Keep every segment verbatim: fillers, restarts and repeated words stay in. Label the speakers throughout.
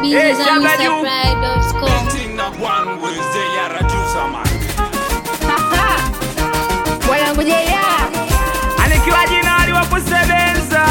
Speaker 1: business on mister pride dot com.
Speaker 2: Bwana Mujaya
Speaker 3: anikiwa jina aliwakusebenza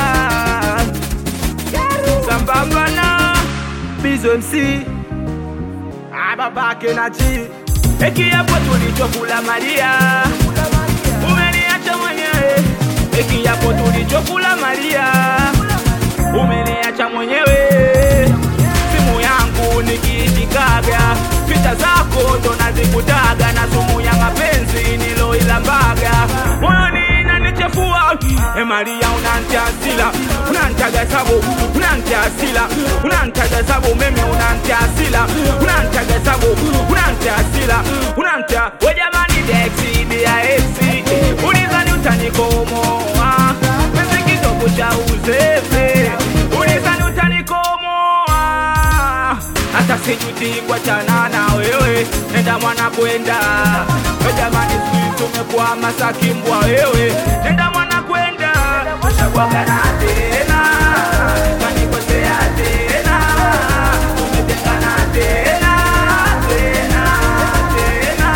Speaker 3: sambamba na Bizo M C ababake na chi eki yapo tulichokula Maria umeniacha mwenyewe eki yapo tulichokula Maria umeniacha mwenyewe simu yangu nikiitikaga picha zako ndo nazikutaga na sumu ya mapenzi niloilambaga moyoni inanichafua e Maria unantiasila unantaga sabu unantiasila unantaga sabu mimi unantiasila unantaga sabu unantiasila unantia we jamani dexi dia exi ulizani utanikomoa pese kidogo cha uzefe ulizani utanikomoa hata sijuti kwa chana na wewe nenda mwana kwenda we jamani sisi tumekuwa masakimbwa wewe nenda mwana kwenda ushabwaga na tena kanikosea tena tumetengana tena tena tena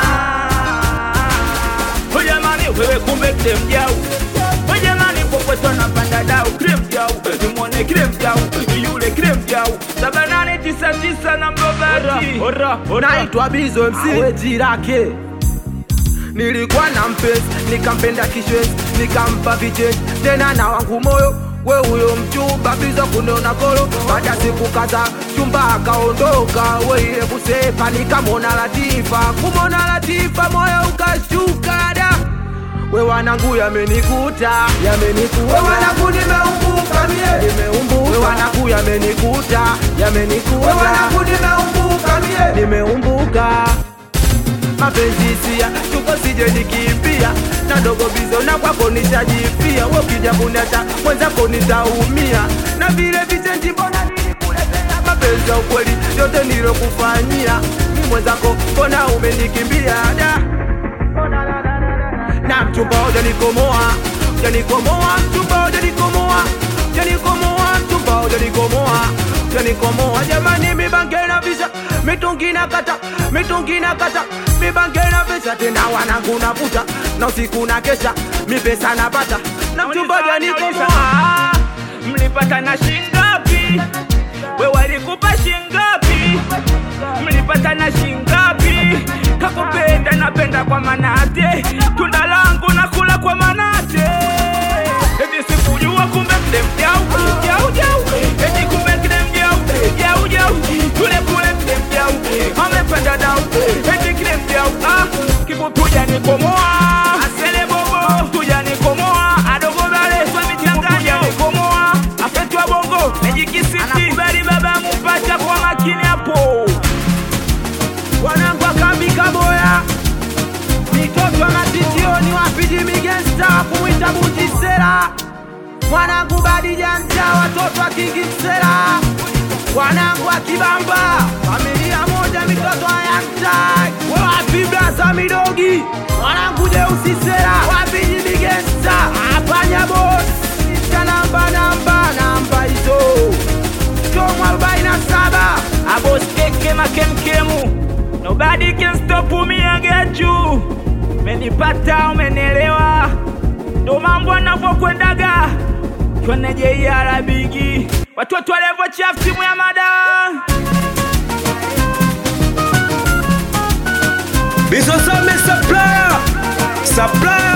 Speaker 3: we jamani wewe kumbe mjau we jamani popote napanda dau krem jau nimone krem jau yule krem jau saba nane tisa tisa na mbobati ora ora naitwa Bizo M C we jirake nilikuwa na mpenzi nikampenda kishwezi nikampa vichenji tena na wangu moyo we huyo mchumba Bizo kunona kolo baada siku kadhaa chumba akaondoka we ile kusepa nikamona Latifa kumona Latifa moyo ukashuka da we wanangu yamenikuta yamenikuta we wanangu nimeumbuka mie nimeumbuka we wanangu yamenikuta yamenikuta we wanangu nimeumbuka mie nimeumbuka mapenzi sia chuko sije nikimbia na dogo Bizo na kwako nishajifia wewe ukija kuneta mwenzako nitaumia na vile vichenji mbona nilikuletea mapenzi ya ukweli yote nilokufanyia mimi mwenzako mbona umenikimbia da na mchumba hoja nikomoa janikomoa mchumba hoja nikomoa janikomoa mchumba hoja nikomoa janikomoa jamani mibange na visa mitungi na kata mitungi na kata mibange na visa tena wanangu navuta na usiku na kesha mi pesa napata na mchumba hoja nikomoa mlipata na shingapi we walikupa shingapi mlipata na shingapi kakupenda napenda kwa manate tunda langu nakula kwa manate eti sikujua kumbe mde mjau jau jau eti kumbe mde mjau jau jau tule kule mde mjau amependa dau eti kile mjau ah kipo tuja nikomoa asele bobo tuja nikomoa adogo bale swa michanganya nikomoa afetwa bongo nejikisiti anakubali baba mupacha kwa makini hapo wanangu akambika boya mitoto wa matitioni wapidi migesta kumwita Bujisera wanangu badi janja watoto wa Kingisera wanangu wa Kibamba familia moja mitoto wa Yantai we wapi blaza midogi wanangu Jeusi Sera wapidi migesta apanya boss isha namba namba namba hizo chomu arobaini na saba abos keke makemkemu nobody can stop me, I get you. Menipata umenelewa ndo mambo yanavokwendaga Kone J R Bigi watoto walevo chafu timu ya mada
Speaker 4: Bizo some supplier Supplier